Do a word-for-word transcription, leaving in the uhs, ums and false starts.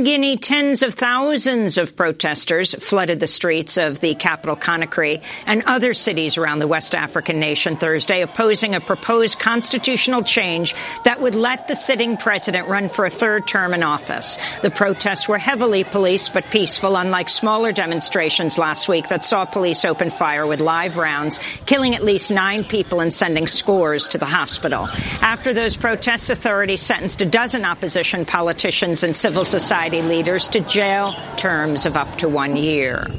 In Guinea, tens of thousands of protesters flooded the streets of the capital Conakry and other cities around the West African nation Thursday, opposing a proposed constitutional change that would let the sitting president run for a third term in office. The protests were heavily policed but peaceful, unlike smaller demonstrations last week that saw police open fire with live rounds, killing at least nine people and sending scores to the hospital. After those protests, authorities sentenced a dozen opposition politicians and civil society leaders to jail terms of up to one year.